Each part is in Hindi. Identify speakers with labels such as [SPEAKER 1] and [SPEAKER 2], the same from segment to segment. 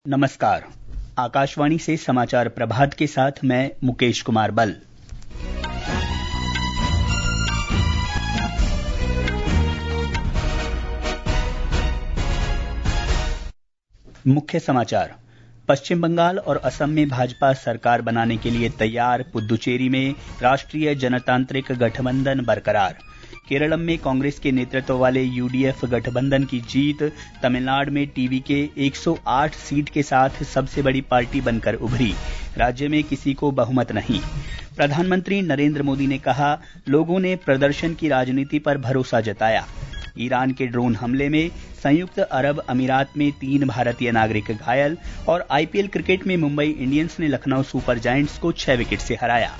[SPEAKER 1] नमस्कार। आकाशवाणी से समाचार प्रभात के साथ मैं मुकेश कुमार बल। मुख्य समाचार। पश्चिम बंगाल और असम में भाजपा सरकार बनाने के लिए तैयार। पुद्दुचेरी में राष्ट्रीय जनतांत्रिक गठबंधन बरकरार। केरल में कांग्रेस के नेतृत्व वाले यूडीएफ गठबंधन की जीत। तमिलनाडु में टीवीके 108 सीट के साथ सबसे बड़ी पार्टी बनकर उभरी। राज्य में किसी को बहुमत नहीं। प्रधानमंत्री नरेंद्र मोदी ने कहा, लोगों ने प्रदर्शन की राजनीति पर भरोसा जताया। ईरान के ड्रोन हमले में संयुक्त अरब अमीरात में 3 भारतीय नागरिक घायल। और आईपीएल क्रिकेट में मुंबई इंडियंस ने लखनऊ सुपर जायंट्स को 6 विकेट से हराया।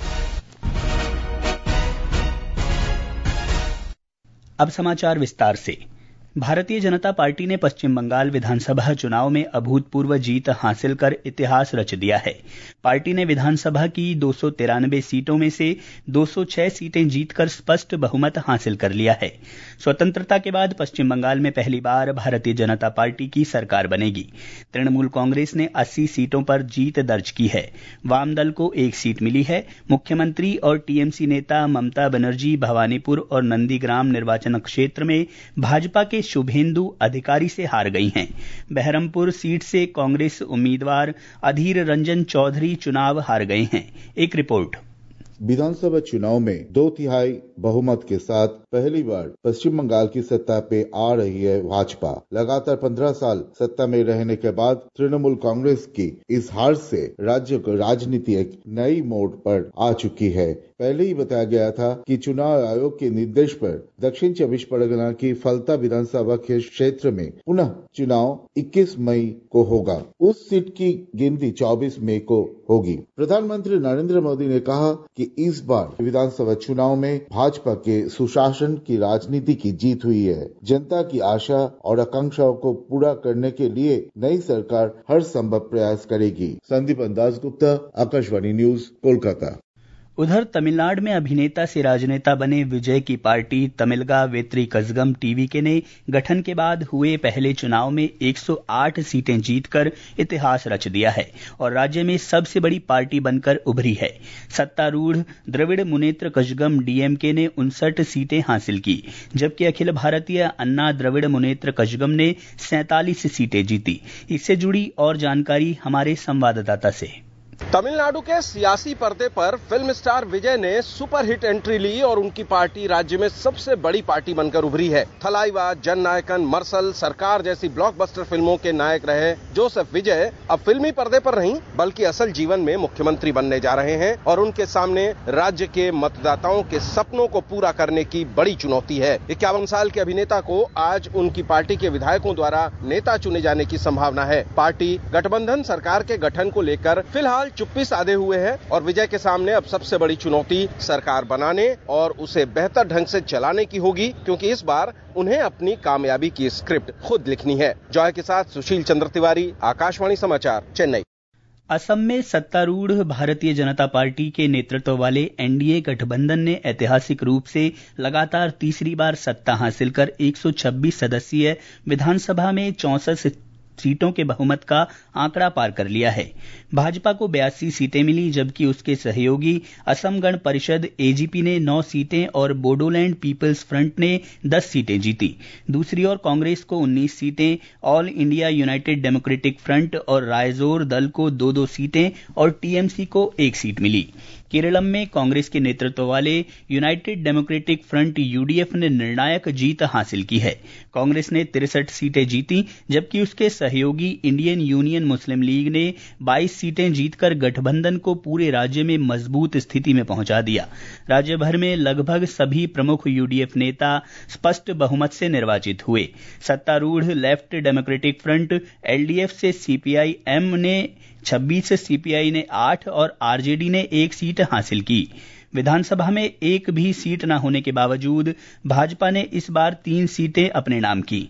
[SPEAKER 1] अब समाचार विस्तार से। भारतीय जनता पार्टी ने पश्चिम बंगाल विधानसभा चुनाव में अभूतपूर्व जीत हासिल कर इतिहास रच दिया है। पार्टी ने विधानसभा की 293 सीटों में से 206 सीटें जीतकर स्पष्ट बहुमत हासिल कर लिया है। स्वतंत्रता के बाद पश्चिम बंगाल में पहली बार भारतीय जनता पार्टी की सरकार बनेगी। तृणमूल कांग्रेस ने 80 सीटों पर जीत दर्ज की है। वाम दल को 1 सीट मिली है। मुख्यमंत्री और टीएमसी नेता ममता बनर्जी भवानीपुर और नंदीग्राम निर्वाचन क्षेत्र में भाजपा के शुभेंदु अधिकारी से हार गई हैं। बहरमपुर सीट से कांग्रेस उम्मीदवार अधीर रंजन चौधरी चुनाव हार गए हैं। एक रिपोर्ट।
[SPEAKER 2] विधानसभा चुनाव में 2/3 बहुमत के साथ पहली बार पश्चिम बंगाल की सत्ता पे आ रही है भाजपा। लगातार 15 साल सत्ता में रहने के बाद तृणमूल कांग्रेस की इस हार से राज्य को राजनीति एक नई मोड़ पर आ चुकी है। पहले ही बताया गया था कि चुनाव आयोग के निर्देश पर दक्षिण 24 परगना की फलता विधानसभा के क्षेत्र में पुनः चुनाव 21 मई को होगा। उस सीट की गिनती 24 मई को होगी। प्रधानमंत्री नरेंद्र मोदी ने कहा कि इस बार विधानसभा चुनाव में भाजपा के सुशासन की राजनीति की जीत हुई है। जनता की आशा और आकांक्षाओं को पूरा करने के लिए नई सरकार हर संभव प्रयास करेगी। संदीप दासगुप्ता, आकाशवाणी न्यूज, कोलकाता।
[SPEAKER 1] उधर तमिलनाडु में अभिनेता से राजनेता बने विजय की पार्टी तमिलगा वेत्री कजगम टीवीके ने गठन के बाद हुए पहले चुनाव में 108 सीटें जीतकर इतिहास रच दिया है और राज्य में सबसे बड़ी पार्टी बनकर उभरी है। सत्तारूढ़ द्रविड़ मुनेत्र कजगम डीएमके ने 59 सीटें हासिल की, जबकि अखिल भारतीय अन्ना द्रविड़ मुनेत्र कजगम ने 47 सीटें जीती। इससे जुड़ी और जानकारी हमारे संवाददाता से।
[SPEAKER 3] तमिलनाडु के सियासी पर्दे पर फिल्म स्टार विजय ने सुपरहिट एंट्री ली और उनकी पार्टी राज्य में सबसे बड़ी पार्टी बनकर उभरी है। थलाइवा, जननायकन, मर्सल, सरकार जैसी ब्लॉकबस्टर फिल्मों के नायक रहे जोसेफ विजय अब फिल्मी पर्दे पर नहीं बल्कि असल जीवन में मुख्यमंत्री बनने जा रहे हैं और उनके सामने राज्य के मतदाताओं के सपनों को पूरा करने की बड़ी चुनौती है। 51 साल के अभिनेता को आज उनकी पार्टी के विधायकों द्वारा नेता चुने जाने की संभावना है। पार्टी गठबंधन सरकार के गठन को लेकर फिलहाल चुप्पी साधे हुए हैं और विजय के सामने अब सबसे बड़ी चुनौती सरकार बनाने और उसे बेहतर ढंग से चलाने की होगी, क्योंकि इस बार उन्हें अपनी कामयाबी की स्क्रिप्ट खुद लिखनी है। जॉय के साथ सुशील चंद्र तिवारी, आकाशवाणी समाचार, चेन्नई।
[SPEAKER 1] असम में सत्तारूढ़ भारतीय जनता पार्टी के नेतृत्व वाले एनडीए गठबंधन ने ऐतिहासिक रूप से लगातार तीसरी बार सत्ता हासिल कर 126 सदस्यीय विधानसभा में 64 सीटों के बहुमत का आंकड़ा पार कर लिया है। भाजपा को 82 सीटें मिली, जबकि उसके सहयोगी असम गण परिषद एजीपी ने 9 सीटें और बोडोलैंड पीपल्स फ्रंट ने 10 सीटें जीती। दूसरी ओर कांग्रेस को 19 सीटें, all India united democratic front और रायजोर दल को 2-2 सीटें और टीएमसी को 1 सीट मिली। केरलम में कांग्रेस के नेतृत्व वाले यूनाइटेड डेमोक्रेटिक फ्रंट यूडीएफ ने निर्णायक जीत हासिल की है। कांग्रेस ने 63 सीटें जीती, जबकि उसके सहयोगी इंडियन यूनियन मुस्लिम लीग ने 22 सीटें जीतकर गठबंधन को पूरे राज्य में मजबूत स्थिति में पहुंचा दिया। राज्य भर में लगभग सभी प्रमुख यूडीएफ नेता स्पष्ट बहुमत से निर्वाचित हुए। सत्तारूढ़ लेफ्ट डेमोक्रेटिक फ्रंट एलडीएफ से सीपीआई-एम ने 26, सीपीआई ने 8 और आरजेडी ने 1 सीट हासिल की। विधानसभा में एक भी सीट न होने के बावजूद भाजपा ने इस बार 3 सीटें अपने नाम की।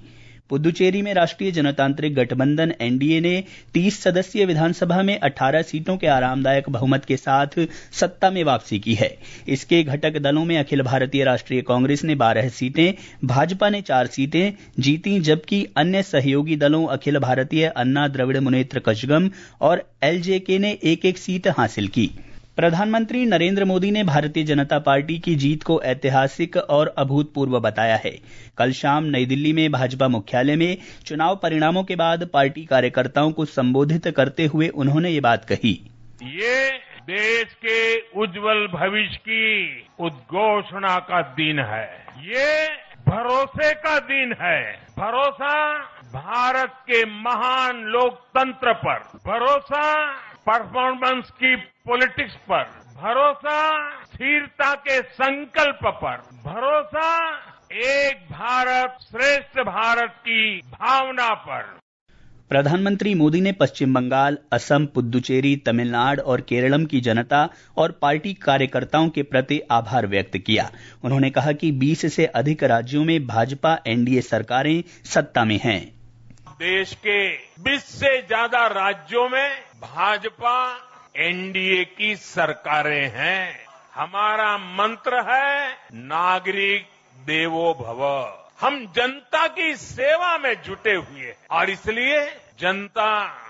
[SPEAKER 1] पुदुचेरी में राष्ट्रीय जनतांत्रिक गठबंधन एनडीए ने 30 सदस्यीय विधानसभा में 18 सीटों के आरामदायक बहुमत के साथ सत्ता में वापसी की है। इसके घटक दलों में अखिल भारतीय राष्ट्रीय कांग्रेस ने 12 सीटें, भाजपा ने 4 सीटें जीती, जबकि अन्य सहयोगी दलों अखिल भारतीय अन्ना द्रविड़ मुनेत्र कषगम और एलजेके ने एक सीट हासिल की। प्रधानमंत्री नरेंद्र मोदी ने भारतीय जनता पार्टी की जीत को ऐतिहासिक और अभूतपूर्व बताया है। कल शाम नई दिल्ली में भाजपा मुख्यालय में चुनाव परिणामों के बाद पार्टी कार्यकर्ताओं को संबोधित करते हुए उन्होंने ये बात कही।
[SPEAKER 4] ये देश के उज्जवल भविष्य की उद्घोषणा का दिन है। ये भरोसे का दिन है। भरोसा भारत के महान लोकतंत्र पर, भरोसा परफॉर्मेंस की पॉलिटिक्स पर, भरोसा स्थिरता के संकल्प पर, भरोसा एक भारत श्रेष्ठ भारत की भावना पर।
[SPEAKER 1] प्रधानमंत्री मोदी ने पश्चिम बंगाल, असम, पुदुचेरी, तमिलनाडु और केरलम की जनता और पार्टी कार्यकर्ताओं के प्रति आभार व्यक्त किया। उन्होंने कहा कि 20 से अधिक राज्यों में भाजपा एनडीए सरकारें सत्ता में हैं।
[SPEAKER 4] देश के 20 से ज्यादा राज्यों में भाजपा एनडीए की सरकारें हैं। हमारा मंत्र है नागरिक देवो भव। हम जनता की सेवा में जुटे हुए और इसलिए जनता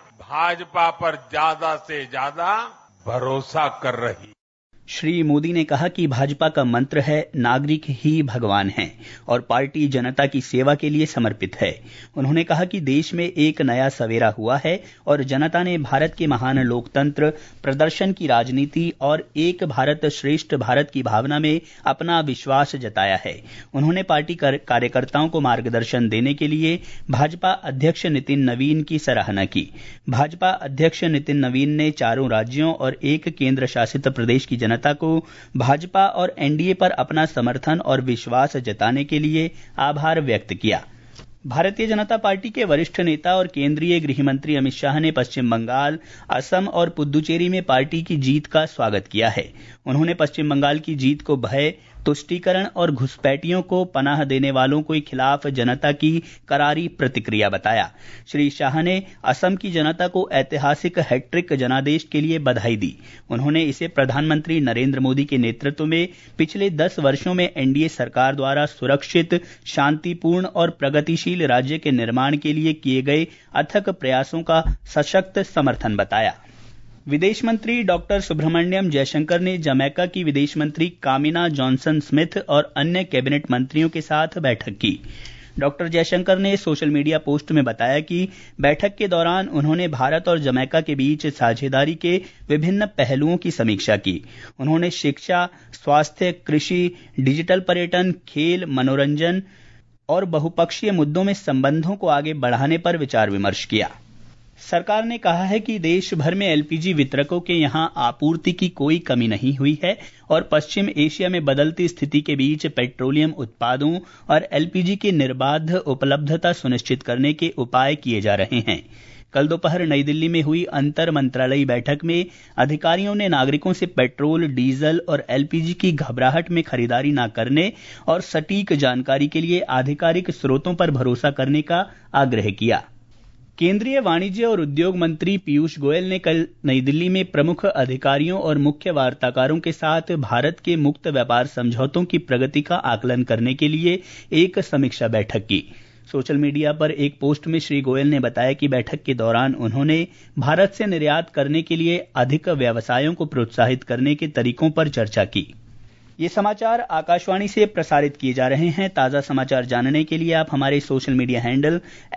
[SPEAKER 4] भाजपा पर ज्यादा से ज्यादा भरोसा कर रही।
[SPEAKER 1] श्री मोदी ने कहा कि भाजपा का मंत्र है नागरिक ही भगवान हैं और पार्टी जनता की सेवा के लिए समर्पित है। उन्होंने कहा कि देश में एक नया सवेरा हुआ है और जनता ने भारत के महान लोकतंत्र, प्रदर्शन की राजनीति और एक भारत श्रेष्ठ भारत की भावना में अपना विश्वास जताया है। उन्होंने पार्टी कार्यकर्ताओं को मार्गदर्शन देने के लिए भाजपा अध्यक्ष नितिन नवीन की सराहना की। भाजपा अध्यक्ष नितिन नवीन ने चारों राज्यों और एक केंद्र शासित प्रदेश की जनता को भाजपा और एनडीए पर अपना समर्थन और विश्वास जताने के लिए आभार व्यक्त किया। भारतीय जनता पार्टी के वरिष्ठ नेता और केंद्रीय गृह मंत्री अमित शाह ने पश्चिम बंगाल, असम और पुदुचेरी में पार्टी की जीत का स्वागत किया है। उन्होंने पश्चिम बंगाल की जीत को भय, तुष्टीकरण और घुसपैठियों को पनाह देने वालों के खिलाफ जनता की करारी प्रतिक्रिया बताया। श्री शाह ने असम की जनता को ऐतिहासिक हैट्रिक जनादेश के लिए बधाई दी। उन्होंने इसे प्रधानमंत्री नरेंद्र मोदी के नेतृत्व में पिछले 10 वर्षों में एनडीए सरकार द्वारा सुरक्षित, शांतिपूर्ण और प्रगतिशील राज्य के निर्माण के लिए किए गए अथक प्रयासों का सशक्त समर्थन बताया। विदेश मंत्री डॉक्टर सुब्रमण्यम जयशंकर ने जमैका की विदेश मंत्री कामिना जॉनसन स्मिथ और अन्य कैबिनेट मंत्रियों के साथ बैठक की। डॉक्टर जयशंकर ने सोशल मीडिया पोस्ट में बताया कि बैठक के दौरान उन्होंने भारत और जमैका के बीच साझेदारी के विभिन्न पहलुओं की समीक्षा की। उन्होंने शिक्षा, स्वास्थ्य, कृषि, डिजिटल पर्यटन, खेल, मनोरंजन और बहुपक्षीय मुद्दों में संबंधों को आगे बढ़ाने पर विचार विमर्श किया। सरकार ने कहा है कि देश भर में एलपीजी वितरकों के यहां आपूर्ति की कोई कमी नहीं हुई है और पश्चिम एशिया में बदलती स्थिति के बीच पेट्रोलियम उत्पादों और एलपीजी की निर्बाध उपलब्धता सुनिश्चित करने के उपाय किए जा रहे हैं। कल दोपहर नई दिल्ली में हुई अंतर मंत्रालयी बैठक में अधिकारियों ने नागरिकों से पेट्रोल, डीजल और एलपीजी की घबराहट में खरीदारी न करने और सटीक जानकारी के लिए आधिकारिक स्रोतों पर भरोसा करने का आग्रह किया। केंद्रीय वाणिज्य और उद्योग मंत्री पीयूष गोयल ने कल नई दिल्ली में प्रमुख अधिकारियों और मुख्य वार्ताकारों के साथ भारत के मुक्त व्यापार समझौतों की प्रगति का आकलन करने के लिए एक समीक्षा बैठक की। सोशल मीडिया पर एक पोस्ट में श्री गोयल ने बताया कि बैठक के दौरान उन्होंने भारत से निर्यात करने के लिए अधिक व्यवसायों को प्रोत्साहित करने के तरीकों पर चर्चा की। ये समाचार आकाशवाणी से प्रसारित किए जा रहे हैं। ताजा समाचार जानने के लिए आप हमारे social media handle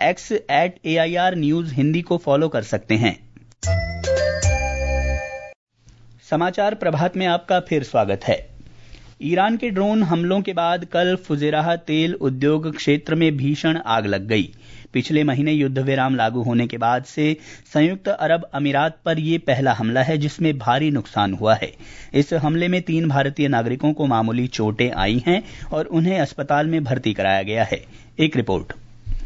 [SPEAKER 1] x@AIR News Hindi को फॉलो कर सकते हैं। समाचार प्रभात में आपका फिर स्वागत है। ईरान के ड्रोन हमलों के बाद कल फुजेराह तेल उद्योग क्षेत्र में भीषण आग लग गई। पिछले महीने युद्ध विराम लागू होने के बाद से संयुक्त अरब अमीरात पर यह पहला हमला है जिसमें भारी नुकसान हुआ है। इस हमले में 3 भारतीय नागरिकों को मामूली चोटें आई हैं और उन्हें अस्पताल में भर्ती कराया गया है। एक रिपोर्ट।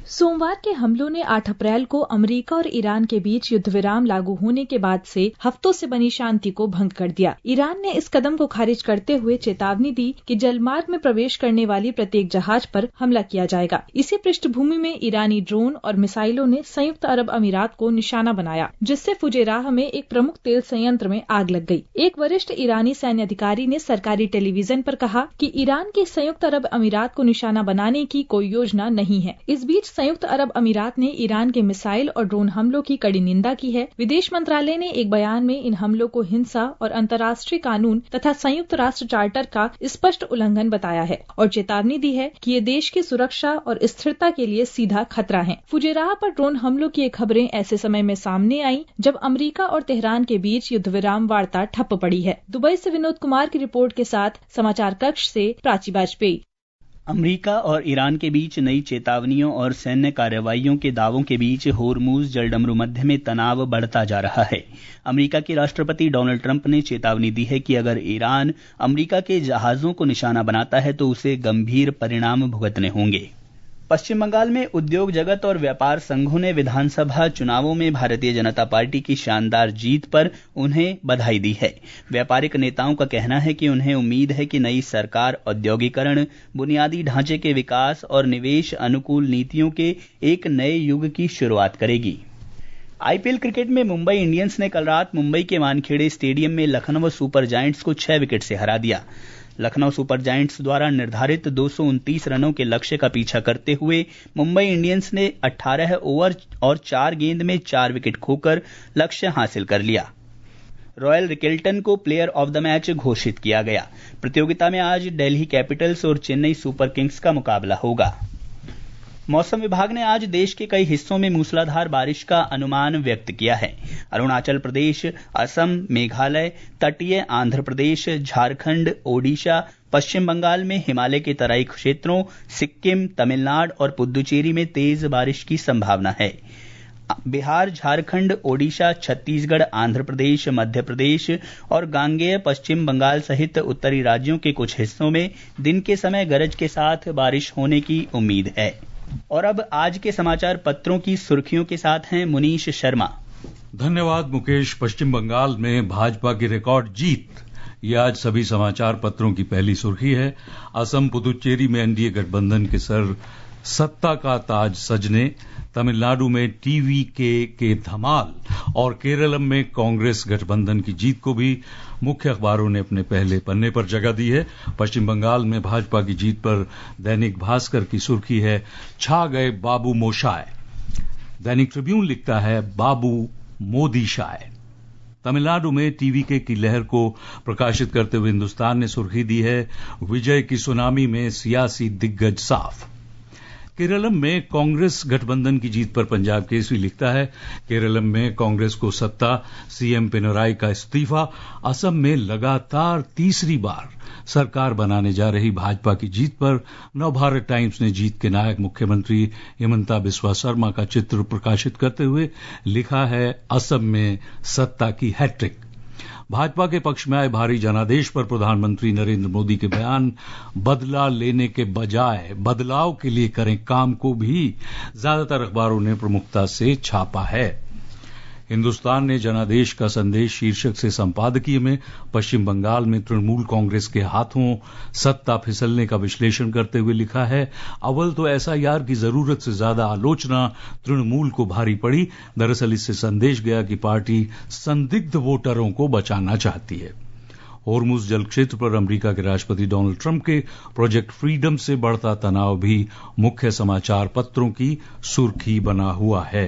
[SPEAKER 5] सोमवार के हमलों ने 8 अप्रैल को अमेरिका और ईरान के बीच युद्ध विराम लागू होने के बाद से हफ्तों से बनी शांति को भंग कर दिया। ईरान ने इस कदम को खारिज करते हुए चेतावनी दी कि जलमार्ग में प्रवेश करने वाली प्रत्येक जहाज पर हमला किया जाएगा। इसी पृष्ठभूमि में ईरानी ड्रोन और मिसाइलों ने संयुक्त अरब अमीरात को निशाना बनाया, जिससे फुजेराह में एक प्रमुख तेल संयंत्र में आग लग गई। एक वरिष्ठ ईरानी सैन्य अधिकारी ने सरकारी टेलीविजन पर कहा कि ईरान के संयुक्त अरब अमीरात को निशाना बनाने की कोई योजना नहीं है। इस बीच संयुक्त अरब अमीरात ने ईरान के मिसाइल और ड्रोन हमलों की कड़ी निंदा की है। विदेश मंत्रालय ने एक बयान में इन हमलों को हिंसा और अंतर्राष्ट्रीय कानून तथा संयुक्त राष्ट्र चार्टर का स्पष्ट उल्लंघन बताया है और चेतावनी दी है कि ये देश की सुरक्षा और स्थिरता के लिए सीधा खतरा है। फुजेराह पर ड्रोन हमलों की खबरें ऐसे समय में सामने आई जब अमेरिका और तेहरान के बीच युद्ध विराम वार्ता ठप पड़ी है। दुबई से विनोद कुमार की रिपोर्ट के साथ समाचार कक्ष से प्राची वाजपेयी।
[SPEAKER 1] अमेरिका और ईरान के बीच नई चेतावनियों और सैन्य कार्रवाइयों के दावों के बीच होर्मुज जलडमरू मध्य में तनाव बढ़ता जा रहा है। अमेरिका के राष्ट्रपति डोनाल्ड ट्रंप ने चेतावनी दी है कि अगर ईरान अमेरिका के जहाजों को निशाना बनाता है तो उसे गंभीर परिणाम भुगतने होंगे। पश्चिम बंगाल में उद्योग जगत और व्यापार संघों ने विधानसभा चुनावों में भारतीय जनता पार्टी की शानदार जीत पर उन्हें बधाई दी है। व्यापारिक नेताओं का कहना है कि उन्हें उम्मीद है कि नई सरकार औद्योगिकरण, बुनियादी ढांचे के विकास और निवेश अनुकूल नीतियों के एक नए युग की शुरुआत करेगी। आईपीएल क्रिकेट में मुंबई इंडियंस ने कल रात मुंबई के वानखेड़े स्टेडियम में लखनऊ सुपर जायंट्स को 6 विकेट से हरा दिया। लखनऊ सुपर जायंट्स द्वारा निर्धारित 229 रनों के लक्ष्य का पीछा करते हुए मुंबई इंडियंस ने 18 ओवर और 4 गेंद में 4 विकेट खोकर लक्ष्य हासिल कर लिया। रॉयल रिकेल्टन को प्लेयर ऑफ द मैच घोषित किया गया। प्रतियोगिता में आज दिल्ली कैपिटल्स और चेन्नई सुपर किंग्स का मुकाबला होगा। मौसम विभाग ने आज देश के कई हिस्सों में मूसलाधार बारिश का अनुमान व्यक्त किया है। अरुणाचल प्रदेश, असम, मेघालय, तटीय आंध्र प्रदेश, झारखंड, ओडिशा, पश्चिम बंगाल में हिमालय के तराई क्षेत्रों, सिक्किम, तमिलनाडु और पुद्दुचेरी में तेज बारिश की संभावना है। बिहार, झारखंड, ओडिशा, छत्तीसगढ़, आंध्र प्रदेश, मध्य प्रदेश और गांगेय पश्चिम बंगाल सहित उत्तरी राज्यों के कुछ हिस्सों में दिन के समय गरज के साथ बारिश होने की उम्मीद है। और अब आज के समाचार पत्रों की सुर्खियों के साथ हैं मुनीश शर्मा।
[SPEAKER 6] धन्यवाद मुकेश। पश्चिम बंगाल में भाजपा की रिकॉर्ड जीत, ये आज सभी समाचार पत्रों की पहली सुर्खी है। असम पुदुचेरी में एनडीए गठबंधन के सर सत्ता का ताज सजने, तमिलनाडु में टीवीके के धमाल और केरलम में कांग्रेस गठबंधन की जीत को भी मुख्य अखबारों ने अपने पहले पन्ने पर जगह दी है। पश्चिम बंगाल में भाजपा की जीत पर दैनिक भास्कर की सुर्खी है, छा गए बाबू मोशाय। दैनिक ट्रिब्यून लिखता है, बाबू मोदी शाय। तमिलनाडु में टीवीके की लहर को प्रकाशित करते हुए हिंदुस्तान ने सुर्खी दी है, विजय की सुनामी में सियासी दिग्गज साफ। केरलम में कांग्रेस गठबंधन की जीत पर पंजाब केसरी लिखता है, केरलम में कांग्रेस को सत्ता, सीएम पिनराई का इस्तीफा। असम में लगातार तीसरी बार सरकार बनाने जा रही भाजपा की जीत पर नवभारत टाइम्स ने जीत के नायक मुख्यमंत्री हिमंता बिस्वा शर्मा का चित्र प्रकाशित करते हुए लिखा है, असम में सत्ता की हैट्रिक। भाजपा के पक्ष में आए भारी जनादेश पर प्रधानमंत्री नरेंद्र मोदी के बयान, बदला लेने के बजाय बदलाव के लिए करें काम को भी ज्यादातर अखबारों ने प्रमुखता से छापा है। हिंदुस्तान ने जनादेश का संदेश शीर्षक से संपादकीय में पश्चिम बंगाल में तृणमूल कांग्रेस के हाथों सत्ता फिसलने का विश्लेषण करते हुए लिखा है, अव्वल तो एसआईआर की जरूरत से ज्यादा आलोचना तृणमूल को भारी पड़ी। दरअसल इससे संदेश गया कि पार्टी संदिग्ध वोटरों को बचाना चाहती है। होर्मुज जल क्षेत्र पर अमेरिका के राष्ट्रपति डोनाल्ड ट्रंप के प्रोजेक्ट फ्रीडम से बढ़ता तनाव भी मुख्य समाचार पत्रों की सुर्खी बना हुआ है।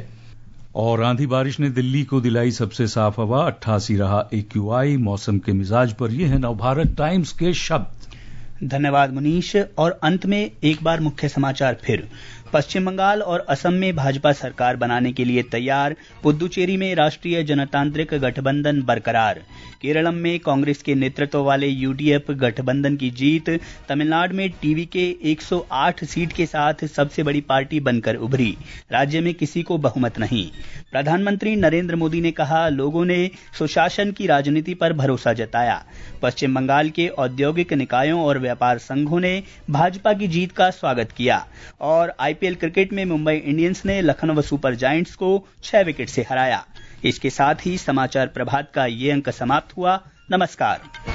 [SPEAKER 6] और आंधी बारिश ने दिल्ली को दिलाई सबसे साफ हवा, 88 रहा AQI। मौसम के मिजाज पर ये है नवभारत टाइम्स के शब्द।
[SPEAKER 1] धन्यवाद मुनीश। और अंत में एक बार मुख्य समाचार फिर। पश्चिम बंगाल और असम में भाजपा सरकार बनाने के लिए तैयार, पुद्दुचेरी में राष्ट्रीय जनतांत्रिक गठबंधन बरकरार, केरलम में कांग्रेस के नेतृत्व वाले यूडीएफ गठबंधन की जीत, तमिलनाडु में टीवीके 108 सीट के साथ सबसे बड़ी पार्टी बनकर उभरी, राज्य में किसी को बहुमत नहीं। प्रधानमंत्री नरेंद्र मोदी ने कहा, लोगों ने सुशासन की राजनीति पर भरोसा जताया। पश्चिम बंगाल के औद्योगिक निकायों और व्यापार संघों ने भाजपा की जीत का स्वागत किया। और आईपीएल क्रिकेट में मुंबई इंडियंस ने लखनऊ सुपर जायंट्स को 6 विकेट से हराया। इसके साथ ही समाचार प्रभात का ये अंक समाप्त हुआ। नमस्कार।